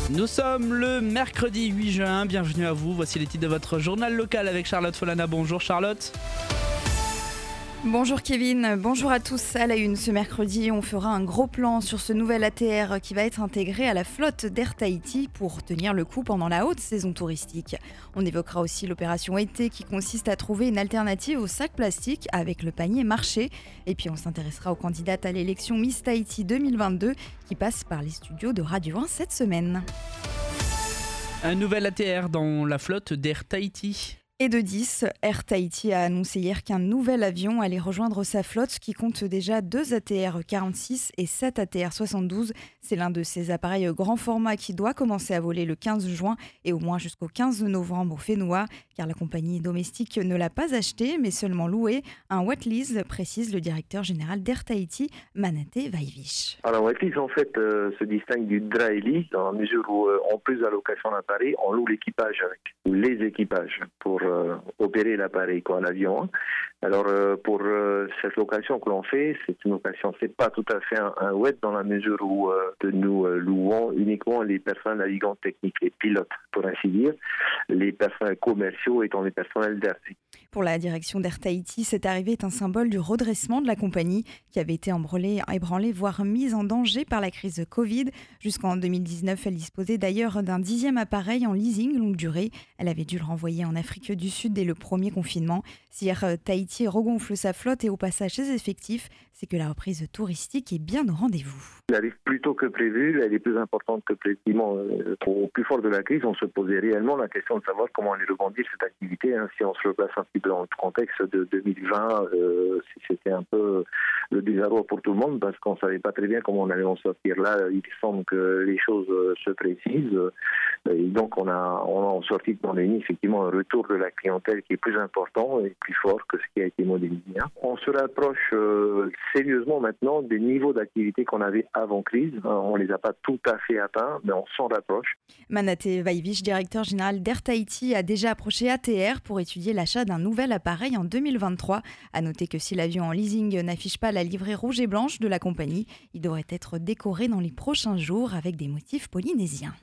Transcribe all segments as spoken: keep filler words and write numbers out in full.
Nous sommes le mercredi huit juin, bienvenue à vous, voici les titres de votre journal local avec Charlotte Folana. Bonjour Charlotte. Bonjour Kevin, bonjour à tous. À la une, ce mercredi, on fera un gros plan sur ce nouvel A T R qui va être intégré à la flotte d'Air Tahiti pour tenir le coup pendant la haute saison touristique. On évoquera aussi l'opération été qui consiste à trouver une alternative au sac plastique avec le panier marché. Et puis on s'intéressera aux candidates à l'élection Miss Tahiti deux mille vingt-deux qui passe par les studios de Radio un cette semaine. Un nouvel A T R dans la flotte d'Air Tahiti. Et de dix, Air Tahiti a annoncé hier qu'un nouvel avion allait rejoindre sa flotte qui compte déjà deux A T R quarante-six et sept A T R soixante-douze. C'est l'un de ces appareils grand format qui doit commencer à voler le quinze juin et au moins jusqu'au quinze novembre au Fénois, car la compagnie domestique ne l'a pas acheté mais seulement loué. Un wet lease, précise le directeur général d'Air Tahiti, Manaté Vaivich. Alors wet lease en fait euh, se distingue du dry lease dans la mesure où euh, en plus de la location d'appareil, on loue l'équipage avec, ou les équipages pour euh, opérer l'appareil, quoi, l'avion. Alors euh, pour euh, cette location que l'on fait, c'est une location, c'est pas tout à fait un, un wet dans la mesure où euh, nous euh, louons uniquement les personnels navigants techniques, les pilotes pour ainsi dire, les personnels commerciaux étant les personnels d'Air. Pour la direction d'Air Tahiti, cette arrivée est un symbole du redressement de la compagnie qui avait été ébranlée, ébranlée voire mise en danger par la crise Covid. Jusqu'en deux mille dix-neuf, elle disposait d'ailleurs d'un dixième appareil en leasing longue durée. Elle avait dû le renvoyer en Afrique du Sud dès le premier confinement. Si Air Tahiti regonfle sa flotte et au passage ses effectifs, c'est que la reprise touristique est bien au rendez-vous. Elle arrive plus tôt que prévu, elle est plus importante que prévu. Au plus fort de la crise, on se posait réellement la question de savoir comment aller rebondir cette activité. Hein. Si on se replace un petit peu dans le contexte de deux mille vingt, euh, c'était un peu le désarroi pour tout le monde parce qu'on ne savait pas très bien comment on allait en sortir. Là, il semble que les choses se précisent. Et donc, on a, on a en sorti de pandémie effectivement un retour de la clientèle qui est plus important et plus fort que ce qui a été modélisé. On se rapproche euh, sérieusement maintenant des niveaux d'activité qu'on avait avant crise. On ne les a pas tout à fait atteints, mais on s'en rapproche. Manaté Vaivich, directeur général d'Air Tahiti, a déjà approché A T R pour étudier l'achat d'un nouvel appareil en deux mille vingt-trois. À noter que si l'avion en leasing n'affiche pas la livrée rouge et blanche de la compagnie, il devrait être décoré dans les prochains jours avec des motifs polynésiens.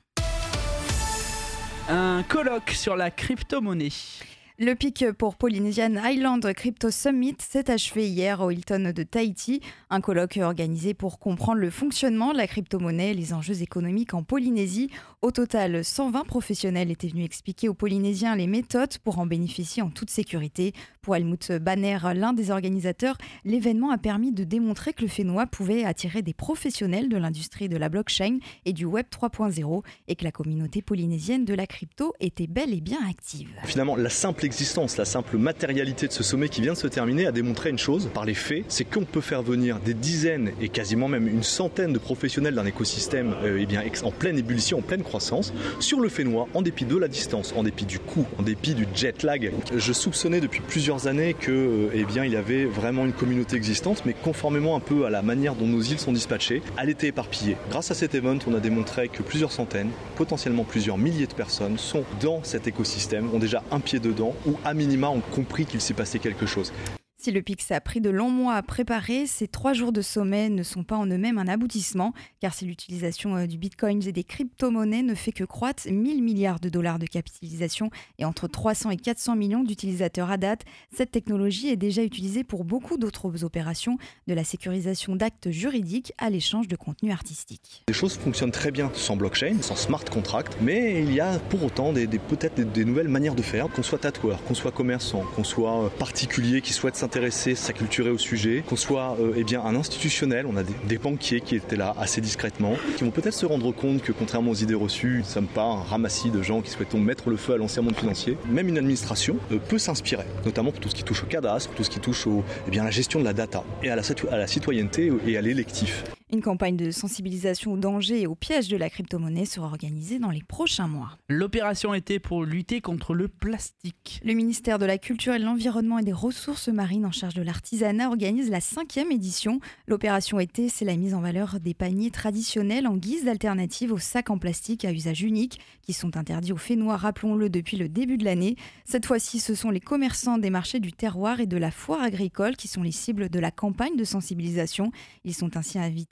Un colloque sur la crypto-monnaie. Le pic pour Polynesian Island Crypto Summit s'est achevé hier au Hilton de Tahiti, un colloque organisé pour comprendre le fonctionnement de la crypto-monnaie et les enjeux économiques en Polynésie. Au total, cent vingt professionnels étaient venus expliquer aux Polynésiens les méthodes pour en bénéficier en toute sécurité. Pour Helmut Banner, l'un des organisateurs, l'événement a permis de démontrer que le Fénois pouvait attirer des professionnels de l'industrie de la blockchain et du web trois point zéro et que la communauté polynésienne de la crypto était bel et bien active. Finalement, la simple existence, la simple matérialité de ce sommet qui vient de se terminer a démontré une chose par les faits, c'est qu'on peut faire venir des dizaines et quasiment même une centaine de professionnels d'un écosystème euh, eh bien, en pleine ébullition, en pleine croissance, sur le Fénois, en dépit de la distance, en dépit du coût, en dépit du jet lag. Je soupçonnais depuis plusieurs années que, euh, eh bien, il y avait vraiment une communauté existante, mais conformément un peu à la manière dont nos îles sont dispatchées, elle était éparpillée. Grâce à cet event, on a démontré que plusieurs centaines, potentiellement plusieurs milliers de personnes sont dans cet écosystème, ont déjà un pied dedans, ou à minima ont compris qu'il s'est passé quelque chose. Si le P I C a pris de longs mois à préparer, ces trois jours de sommet ne sont pas en eux-mêmes un aboutissement, car si l'utilisation du bitcoin et des crypto-monnaies ne fait que croître, mille milliards de dollars de capitalisation et entre trois cents et quatre cents millions d'utilisateurs à date, cette technologie est déjà utilisée pour beaucoup d'autres opérations, de la sécurisation d'actes juridiques à l'échange de contenus artistiques. Les choses fonctionnent très bien sans blockchain, sans smart contract, mais il y a pour autant des, des, peut-être des, des nouvelles manières de faire, qu'on soit tatoueur, qu'on soit commerçant, qu'on soit particulier qui souhaite s'intéresser intéressé, s'acculturer au sujet, qu'on soit euh, eh bien, un institutionnel, on a des, des banquiers qui étaient là assez discrètement, qui vont peut-être se rendre compte que contrairement aux idées reçues, nous ne sommes pas un ramassis de gens qui souhaitons mettre le feu à l'ancien monde financier. Même une administration euh, peut s'inspirer, notamment pour tout ce qui touche au cadastre, pour tout ce qui touche au, eh bien, à la gestion de la data et à la, à la citoyenneté et à l'électif. Une campagne de sensibilisation aux dangers et aux pièges de la crypto-monnaie sera organisée dans les prochains mois. L'opération était pour lutter contre le plastique. Le ministère de la Culture et de l'Environnement et des Ressources marines en charge de l'artisanat organise la cinquième édition. L'opération été, c'est la mise en valeur des paniers traditionnels en guise d'alternative aux sacs en plastique à usage unique qui sont interdits aux Fénois, rappelons-le, depuis le début de l'année. Cette fois-ci, ce sont les commerçants des marchés du terroir et de la foire agricole qui sont les cibles de la campagne de sensibilisation. Ils sont ainsi invités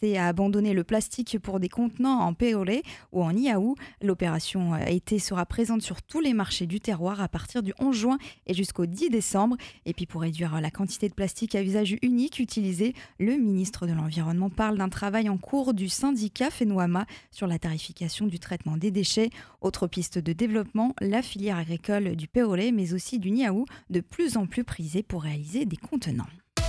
invité à abandonner le plastique pour des contenants en P O L ou en I A U. L'opération été sera présente sur tous les marchés du terroir à partir du onze juin et jusqu'au dix décembre. Et puis pour réduire la quantité de plastique à usage unique utilisé, le ministre de l'Environnement parle d'un travail en cours du syndicat Fenouama sur la tarification du traitement des déchets. Autre piste de développement, la filière agricole du P O L mais aussi du N I A U, de plus en plus prisée pour réaliser des contenants.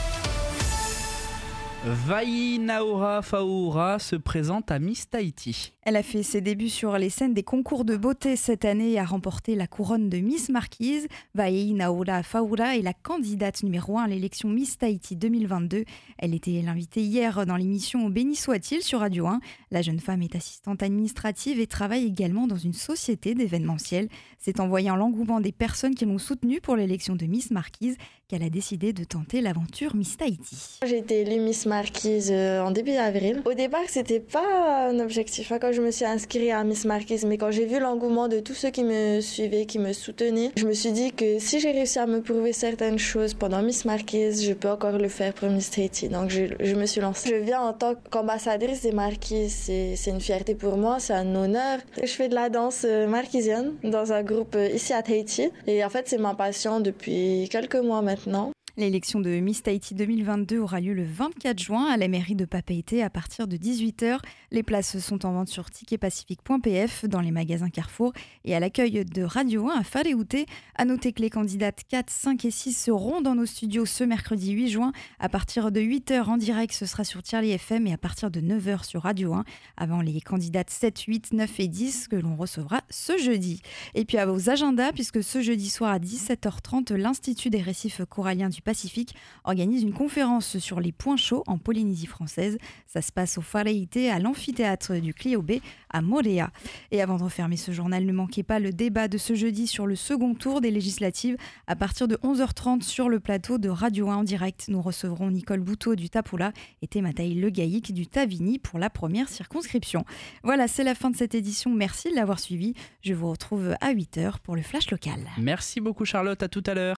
Vai Naora Faoura se présente à Miss Tahiti. Elle a fait ses débuts sur les scènes des concours de beauté cette année et a remporté la couronne de Miss Marquise. Vai Naora Faoura est la candidate numéro un à l'élection Miss Tahiti deux mille vingt-deux. Elle était l'invitée hier dans l'émission Béni soit-il sur Radio un. La jeune femme est assistante administrative et travaille également dans une société d'événementiel. C'est en voyant l'engouement des personnes qui l'ont soutenue pour l'élection de Miss Marquise qu'elle a décidé de tenter l'aventure Miss Tahiti. J'ai été élue Miss Marquise en début avril. Au départ, c'était pas un objectif quand je me suis inscrite à Miss Marquise, mais quand j'ai vu l'engouement de tous ceux qui me suivaient, qui me soutenaient, je me suis dit que si j'ai réussi à me prouver certaines choses pendant Miss Marquise, je peux encore le faire pour Miss Tahiti. Donc je, je me suis lancée. Je viens en tant qu'ambassadrice des Marquises, c'est, c'est une fierté pour moi, c'est un honneur. Je fais de la danse marquisienne dans un groupe ici à Tahiti et en fait c'est ma passion depuis quelques mois maintenant. Non. L'élection de Miss Tahiti deux mille vingt-deux aura lieu le vingt-quatre juin à la mairie de Papeete à partir de dix-huit heures. Les places sont en vente sur ticket pacifique point p f, dans les magasins Carrefour et à l'accueil de Radio un à Fareouté. À noter que les candidates quatre, cinq et six seront dans nos studios ce mercredi huit juin. À partir de huit heures en direct, ce sera sur Charlie F M et à partir de neuf heures sur Radio un, avant les candidates sept, huit, neuf et dix que l'on recevra ce jeudi. Et puis à vos agendas, puisque ce jeudi soir à dix-sept heures trente, l'Institut des récifs coralliens du Pacifique organise une conférence sur les points chauds en Polynésie française. Ça se passe au Fareouté à l'amphithéâtre du Clio B à Moorea. Et avant de refermer ce journal, ne manquez pas le débat de ce jeudi sur le second tour des législatives à partir de onze heures trente sur le plateau de Radio un en direct. Nous recevrons Nicole Bouteau du Tapula et Thémataï Le Gaïc du Tavini pour la première circonscription. Voilà, c'est la fin de cette édition. Merci de l'avoir suivi. Je vous retrouve à huit heures pour le Flash Local. Merci beaucoup Charlotte, à tout à l'heure.